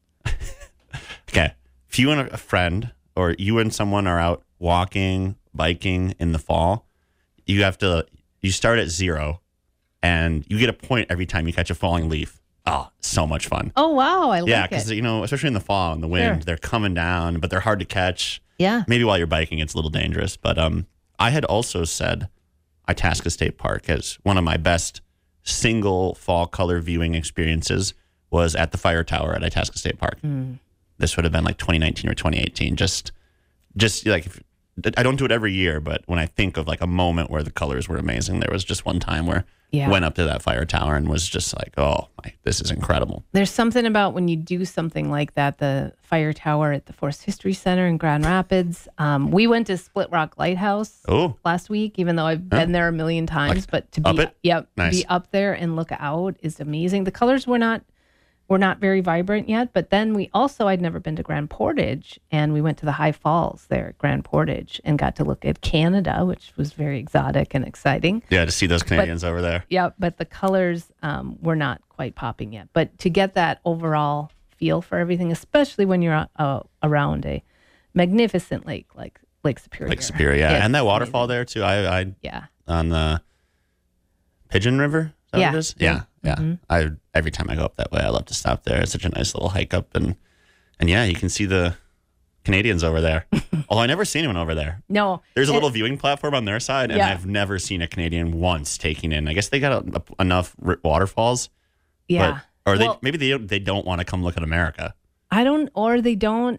S3: Okay. If you and a friend or you and someone are out walking, biking in the fall, you start at 0 and you get a point every time you catch a falling leaf. Oh, so much fun.
S2: Oh, wow. I like
S3: Yeah,
S2: it.
S3: because, especially in the fall and the wind,
S2: Sure.
S3: they're coming down, but they're hard to catch.
S2: Yeah.
S3: Maybe while you're biking, it's a little dangerous. But I had also said Itasca State Park as one of my best single fall color viewing experiences was at the fire tower at Itasca State Park. This would have been like 2019 or 2018. Just like, I don't do it every year, but when I think of like a moment where the colors were amazing, there was just one time where
S2: Yeah.
S3: went up to that fire tower and was just like, oh, this is incredible.
S2: There's something about when you do something like that, the fire tower at the Forest History Center in Grand Rapids. We went to Split Rock Lighthouse last week, even though I've been there a million times. But to
S3: up
S2: be
S3: it? Nice.
S2: be up there and look out is amazing. The colors were not very vibrant yet, but then I'd never been to Grand Portage, and we went to the High Falls there at Grand Portage and got to look at Canada, which was very exotic and exciting.
S3: Yeah, to see those Canadians over there.
S2: Yeah, but the colors were not quite popping yet. But to get that overall feel for everything, especially when you're around a magnificent lake like Lake Superior.
S3: Lake Superior, yeah.
S2: It's
S3: And that waterfall there, too. I on the Pigeon River? Is that what it is? Yeah. Every time I go up that way, I love to stop there. It's such a nice little hike up. And yeah, you can see the Canadians over there. Although I never seen anyone over there.
S2: No.
S3: There's a little viewing platform on their side, and
S2: Yeah.
S3: I've never seen a Canadian once taking in. I guess they got enough waterfalls.
S2: Yeah.
S3: Or
S2: Well-
S3: maybe they don't want to come look at America.
S2: They don't.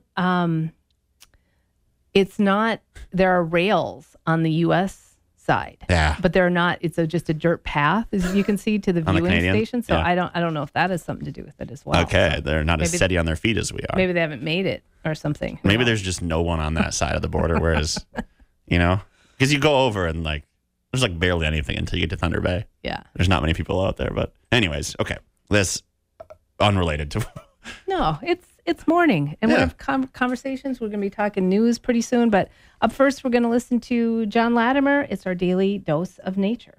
S2: It's not, there are rails on the U.S. side.
S3: Yeah.
S2: But they're not, it's just a dirt path, as you can see, to the
S3: On the
S2: viewing
S3: Canadian?
S2: station. So
S3: Yeah.
S2: I don't know if that has something to do with it as well.
S3: Okay,
S2: So
S3: they're not as
S2: maybe-
S3: steady on their feet as we are.
S2: Maybe they haven't made it or something. Who
S3: Maybe
S2: knows?
S3: there's just no one on that side of the border, whereas, because you go over and like, there's like barely anything until you get to Thunder Bay.
S2: Yeah.
S3: There's not many people out there, but anyways, okay. This unrelated to.
S2: No, it's morning, and we have conversations. We're going to be talking news pretty soon, but up first, we're going to listen to John Latimer. It's our daily dose of nature.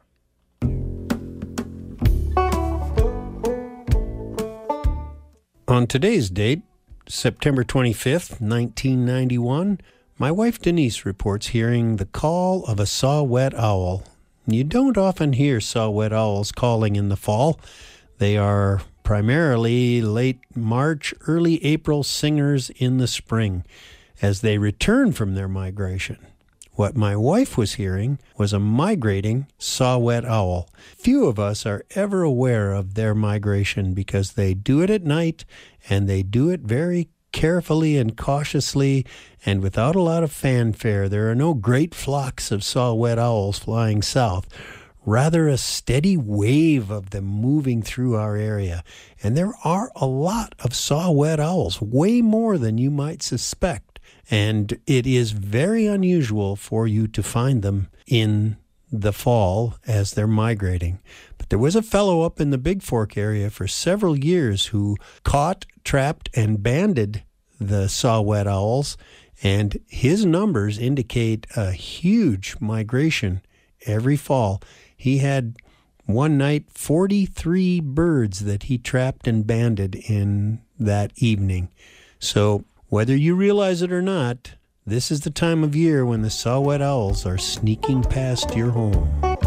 S18: On today's date, September 25th, 1991, my wife Denise reports hearing the call of a saw-whet owl. You don't often hear saw-whet owls calling in the fall. They are primarily late March, early April singers in the spring as they return from their migration. What my wife was hearing was a migrating saw-whet owl. Few of us are ever aware of their migration because they do it at night and they do it very carefully and cautiously and without a lot of fanfare. There are no great flocks of saw-whet owls flying south. Rather a steady wave of them moving through our area. And there are a lot of saw-whet owls, way more than you might suspect. And it is very unusual for you to find them in the fall as they're migrating. But there was a fellow up in the Big Fork area for several years who caught, trapped, and banded the saw-whet owls. And his numbers indicate a huge migration every fall. He had One night, 43 birds that he trapped and banded in that evening. So whether you realize it or not, this is the time of year when the saw-whet owls are sneaking past your home.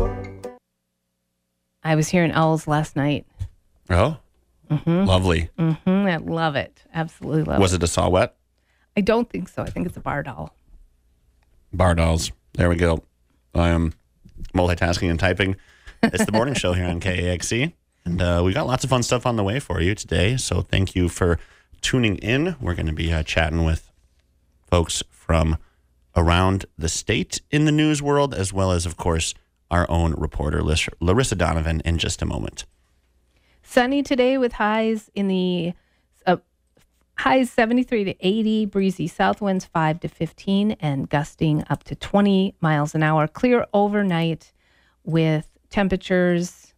S2: I was hearing owls last night.
S3: Oh, lovely.
S2: I love it. Absolutely love it.
S3: Was it a saw-whet?
S2: I don't think so. I think it's a barred owl.
S3: Barred owls. There we go. I am multitasking and typing. It's the morning show here on KAXE, and we got lots of fun stuff on the way for you today. So thank you for tuning in. We're going to be chatting with folks from around the state in the news world, as well as, of course, our own reporter, Larissa Donovan, in just a moment.
S2: Sunny today with highs in the highs 73 to 80, breezy south winds 5 to 15, and gusting up to 20 miles an hour. Clear overnight with temperatures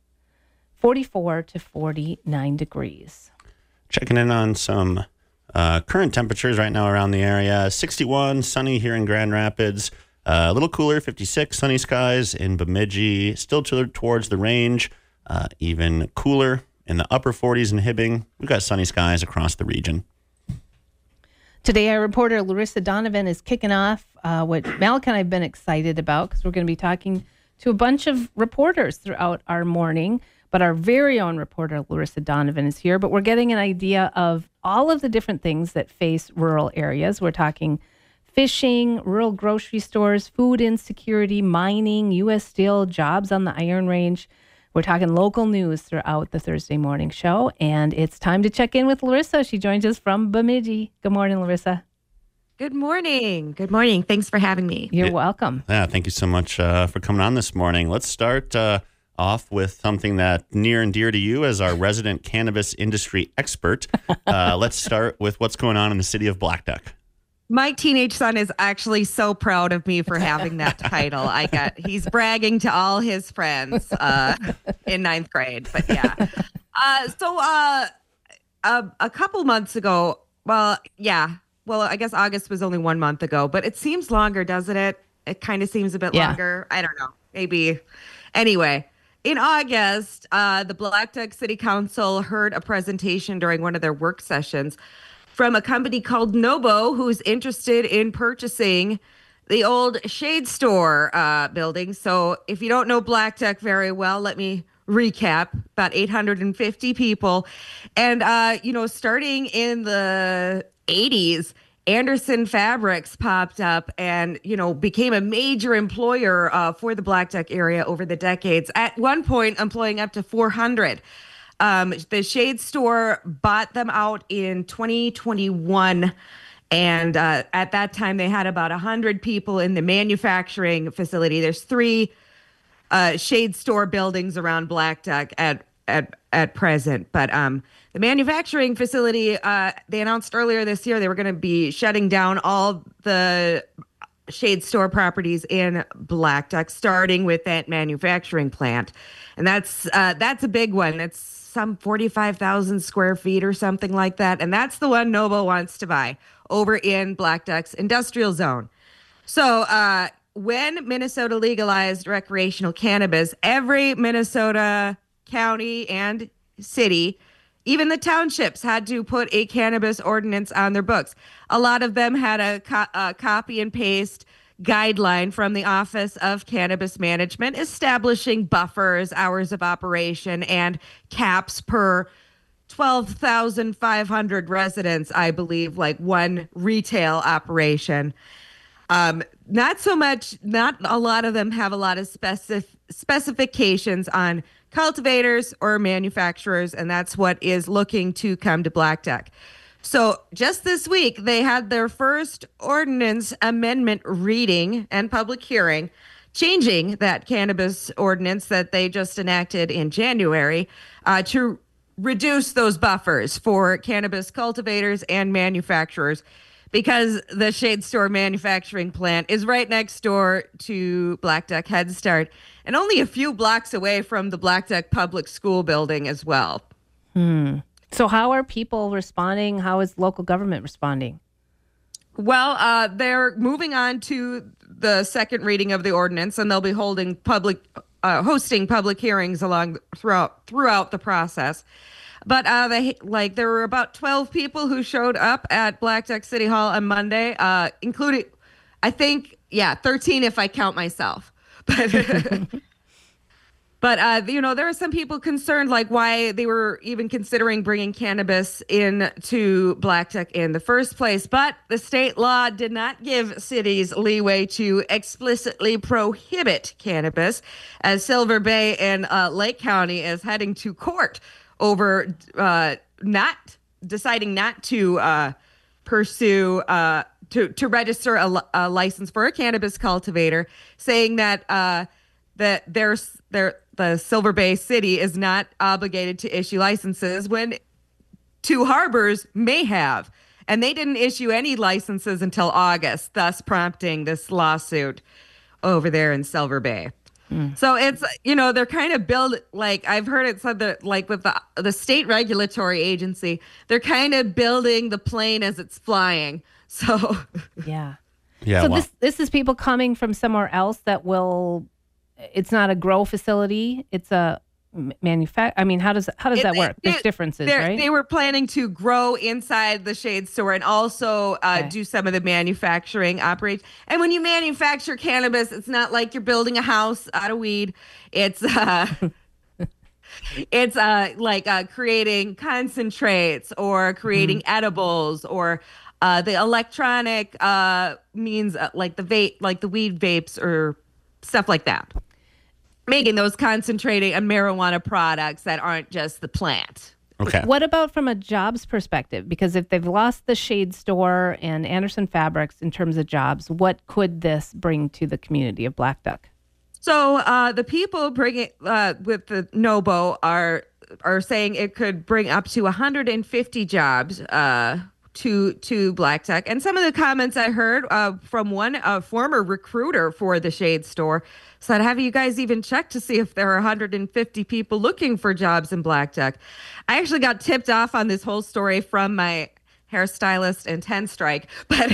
S2: 44 to 49 degrees.
S3: Checking in on some current temperatures right now around the area. 61, sunny here in Grand Rapids. A little cooler, 56, sunny skies in Bemidji. Still towards the range. Even cooler in the upper 40s in Hibbing. We've got sunny skies across the region.
S2: Today, our reporter Larissa Donovan is kicking off what Malak and I have been excited about, because we're going to be talking to a bunch of reporters throughout our morning. But our very own reporter, Larissa Donovan, is here. But we're getting an idea of all of the different things that face rural areas. We're talking fishing, rural grocery stores, food insecurity, mining, U.S. Steel, jobs on the Iron Range. We're talking local news throughout the Thursday morning show. And it's time to check in with Larissa. She joins us from Bemidji. Good morning, Larissa.
S19: Good morning. Good morning. Thanks for having me.
S2: You're welcome.
S3: Yeah, thank you so much for coming on this morning. Let's start off with something that near and dear to you as our resident cannabis industry expert. Let's start with what's going on in the city of Black Duck.
S19: My teenage son is actually so proud of me for having that title. He's bragging to all his friends in ninth grade. But yeah. So a couple months ago, I guess August was only 1 month ago, but it seems longer, doesn't it? It kind of seems a bit longer. I don't know. Maybe. Anyway, in August, the Black Duck City Council heard a presentation during one of their work sessions from a company called Nobo, who's interested in purchasing the old Shade Store building. So if you don't know Black Duck very well, let me recap. About 850 people. And, starting in the 80s, Anderson Fabrics popped up and, became a major employer for the Black Duck area over the decades. At one point, employing up to 400. The Shade Store bought them out in 2021. And at that time, they had about 100 people in the manufacturing facility. There's 3 Shade Store buildings around Black Duck at present. But the manufacturing facility, they announced earlier this year they were going to be shutting down all the Shade Store properties in Black Duck, starting with that manufacturing plant. And that's a big one. It's some 45,000 square feet or something like that. And that's the one Nobo wants to buy over in Black Duck's industrial zone. So when Minnesota legalized recreational cannabis, every Minnesota county and city, even the townships, had to put a cannabis ordinance on their books. A lot of them had a copy and paste guideline from the Office of Cannabis Management establishing buffers, hours of operation, and caps per 12,500 residents, I believe, like one retail operation. Not so much, not a lot of them have a lot of specifications on cultivators or manufacturers, and that's what is looking to come to Black Duck. So just this week, they had their first ordinance amendment reading and public hearing, changing that cannabis ordinance that they just enacted in January to reduce those buffers for cannabis cultivators and manufacturers, because the Shade Store manufacturing plant is right next door to Black Duck Head Start and only a few blocks away from the Black Duck Public School building as well.
S2: So how are people responding? How is local government responding?
S19: Well, they're moving on to the second reading of the ordinance, and they'll be holding public hosting public hearings throughout the process. But there were about 12 people who showed up at Black Duck City Hall on Monday, including, I think, 13 if I count myself. But there are some people concerned, like why they were even considering bringing cannabis into Black Duck in the first place. But the state law did not give cities leeway to explicitly prohibit cannabis, as Silver Bay and Lake County is heading to court over deciding not to pursue to register a license for a cannabis cultivator, saying that the Silver Bay City is not obligated to issue licenses when Two Harbors may have. And they didn't issue any licenses until August, thus prompting this lawsuit over there in Silver Bay. So it's, they're kind of I've heard it said that, like, with the state regulatory agency, they're kind of building the plane as it's flying. So,
S2: yeah.
S3: Yeah.
S2: So this is people coming from somewhere else that it's not a grow facility. It's a manufacture. I mean, how does that work? There's differences, right?
S19: They were planning to grow inside the Shade store and also do some of the manufacturing operations. And when you manufacture cannabis, it's not like you're building a house out of weed. It's creating concentrates or creating edibles or the electronic means like the vape, like the weed vapes or stuff like that. Making those concentrating and marijuana products that aren't just the plant.
S3: Okay.
S2: What about from a jobs perspective? Because if they've lost the Shade store and Anderson Fabrics in terms of jobs, what could this bring to the community of Black Duck?
S19: So the people bringing with the NOBO are saying it could bring up to 150 jobs to Black Duck. And some of the comments I heard from one former recruiter for the Shade store said, have you guys even checked to see if there are 150 people looking for jobs in Black Duck? I actually got tipped off on this whole story from my hairstylist and 10 Strike, but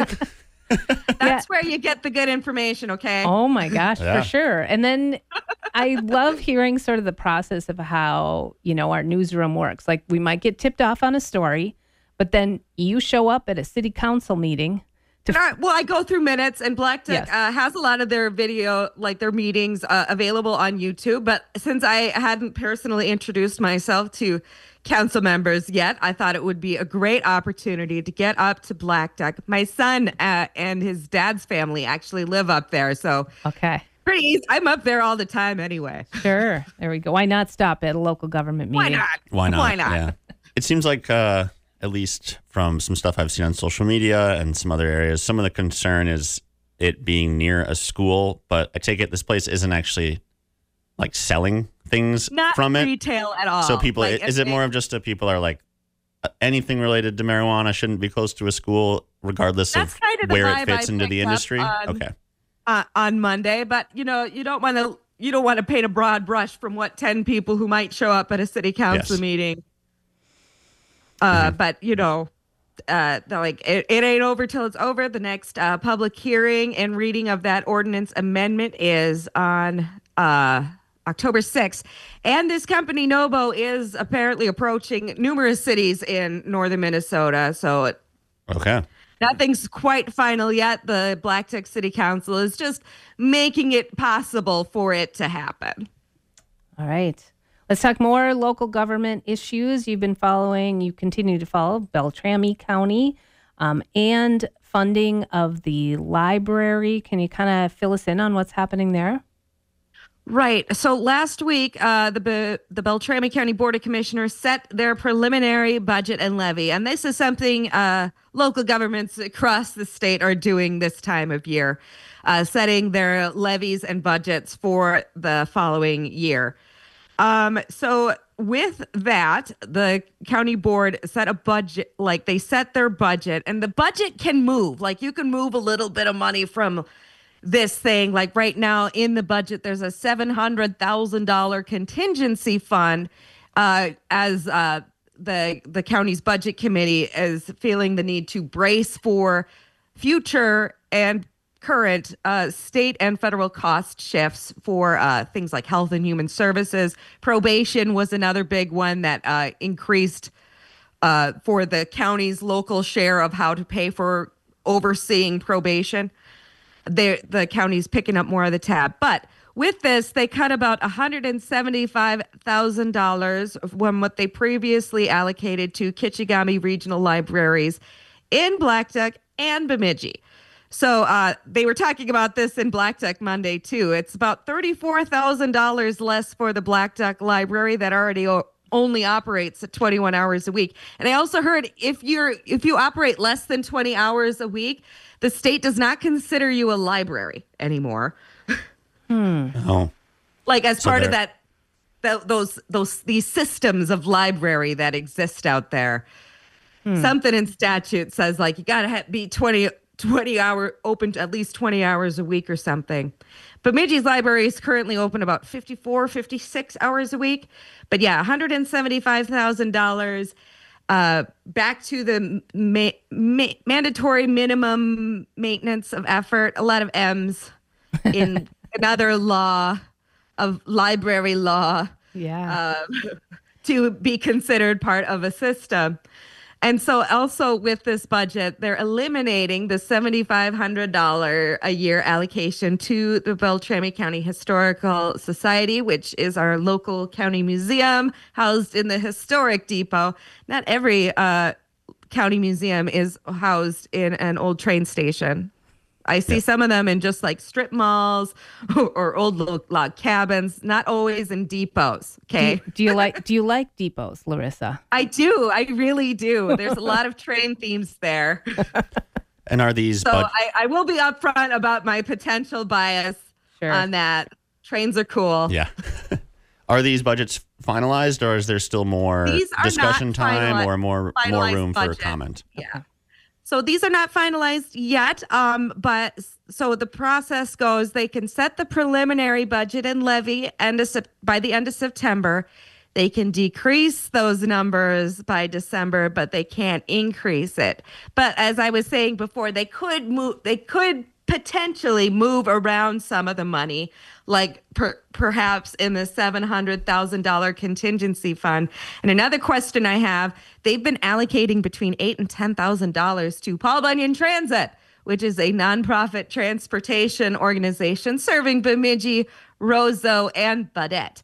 S19: that's where you get the good information, okay?
S2: Oh my gosh, for sure. And then I love hearing sort of the process of how, our newsroom works. Like, we might get tipped off on a story, but then you show up at a city council meeting.
S19: I go through minutes, and Black Duck has a lot of their video, like their meetings, available on YouTube. But since I hadn't personally introduced myself to council members yet, I thought it would be a great opportunity to get up to Black Duck. My son and his dad's family actually live up there, so pretty easy. I'm up there all the time anyway.
S2: Sure, there we go. Why not stop at a local government meeting?
S3: Why not?
S19: Why not?
S3: Yeah. It seems like at least from some stuff I've seen on social media and some other areas, some of the concern is it being near a school, but I take it this place isn't actually like selling things from it.
S19: Not retail at all.
S3: So people, is it more of just people are like, anything related to marijuana shouldn't be close to a school, regardless of where it fits into the industry?
S19: On Monday, but you don't want to paint a broad brush from what 10 people who might show up at a city council meeting. But it ain't over till it's over. The next public hearing and reading of that ordinance amendment is on October 6th. And this company, NOBO, is apparently approaching numerous cities in northern Minnesota. So nothing's quite final yet. The Black Duck City Council is just making it possible for it to happen.
S2: All right. Let's talk more local government issues you continue to follow, Beltrami County, and funding of the library. Can you kind of fill us in on what's happening there?
S19: Right. So last week, the Beltrami County Board of Commissioners set their preliminary budget and levy. And this is something local governments across the state are doing this time of year, setting their levies and budgets for the following year. So with that, the county board set a budget, like they set their budget, and the budget can move. Like, you can move a little bit of money from this thing. Like right now in the budget, there's a $700,000 contingency fund, as the county's budget committee is feeling the need to brace for future and current state and federal cost shifts for things like health and human services. Probation was another big one that increased for the county's local share of how to pay for overseeing probation. The county's picking up more of the tab. But with this, they cut about $175,000 from what they previously allocated to Kichigami Regional Libraries in Black Duck and Bemidji. So they were talking about this in Black Duck Monday, too. It's about $34,000 less for the Black Duck Library that already only operates at 21 hours a week. And I also heard if you operate less than 20 hours a week, the state does not consider you a library anymore.
S3: Oh.
S19: Like as part of that, these systems of library that exist out there. Something in statute says like you got to be 20 hour open to at least 20 hours a week or something. Bemidji's library is currently open about 54, 56 hours a week. But yeah, $175,000 back to the mandatory minimum maintenance of effort. A lot of M's in another law of library law.
S2: Yeah.
S19: To be considered part of a system. And so also with this budget, they're eliminating the $7,500 a year allocation to the Beltrami County Historical Society, which is our local county museum housed in the historic depot. Not every county museum is housed in an old train station. I see some of them in just like strip malls or old log cabins, not always in depots. Okay.
S2: Do you like depots, Larissa?
S19: I do. I really do. There's a lot of train themes there.
S3: And are these...
S19: So I will be upfront about my potential bias on that. Trains are cool.
S3: Yeah. Are these budgets finalized, or is there still more discussion time or more room for comment?
S19: Yeah. So these are not finalized yet, but so the process goes, they can set the preliminary budget and levy by the end of September. They can decrease those numbers by December, but they can't increase it. But as I was saying before, they could potentially move around some of the money, like perhaps in the $700,000 contingency fund. And another question I have, they've been allocating between $8,000 and $10,000 to Paul Bunyan Transit, which is a nonprofit transportation organization serving Bemidji, Roseau, and Baudette.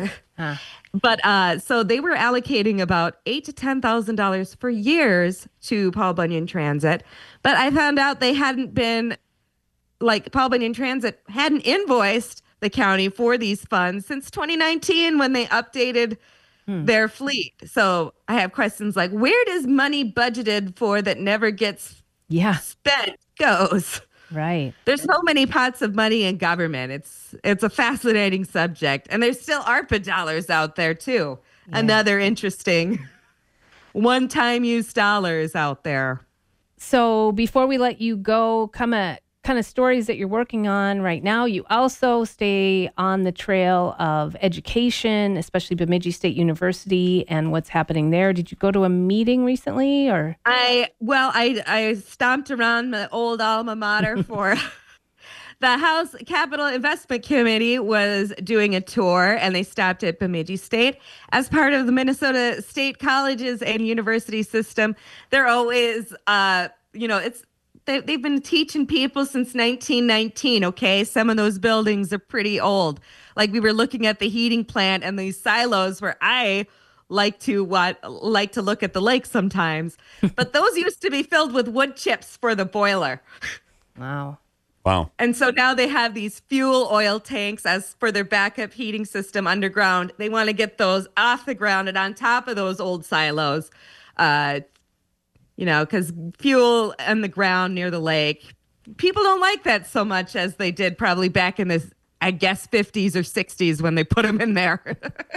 S19: But so they were allocating about $8,000 to $10,000 for years to Paul Bunyan Transit. But I found out they hadn't been, like Paul Bunyan Transit hadn't invoiced the county for these funds since 2019 when they updated their fleet. So I have questions like, where does money budgeted for that never gets spent goes?
S2: Right.
S19: There's so many pots of money in government. It's a fascinating subject. And there's still ARPA dollars out there too. Yeah. Another interesting one-time use dollars out there.
S2: So before we let you go, kind of stories that you're working on right now. You also stay on the trail of education, especially Bemidji State University and what's happening there. Did you go to a meeting recently, or? I
S19: stomped around the old alma mater for the House Capital Investment Committee was doing a tour, and they stopped at Bemidji State as part of the Minnesota State Colleges and University System. They're always, They've been teaching people since 1919, okay? Some of those buildings are pretty old. Like we were looking at the heating plant and these silos where I like to look at the lake sometimes. But those used to be filled with wood chips for the boiler.
S2: Wow.
S19: And so now they have these fuel oil tanks as for their backup heating system underground. They want to get those off the ground and on top of those old silos. Because fuel on the ground near the lake, people don't like that so much as they did probably back in the, I guess, 50s or 60s when they put them in there.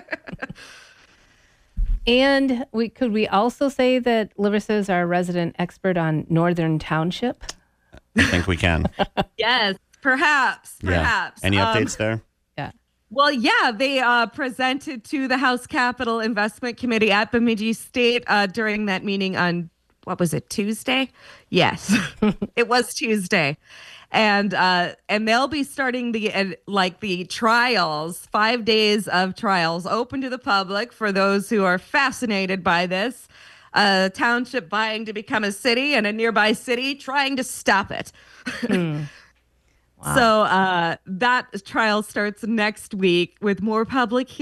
S2: And could we also say that Larissa is our resident expert on Northern Township?
S3: I think we can.
S19: Yes, perhaps.
S3: Yeah. Any updates there?
S2: Yeah.
S19: Well, yeah, they presented to the House Capital Investment Committee at Bemidji State during that meeting on what was it, Tuesday? Yes, it was Tuesday. And they'll be starting the trials, 5 days of trials open to the public for those who are fascinated by this. A township vying to become a city and a nearby city trying to stop it.
S2: Wow.
S19: So that trial starts next week with more public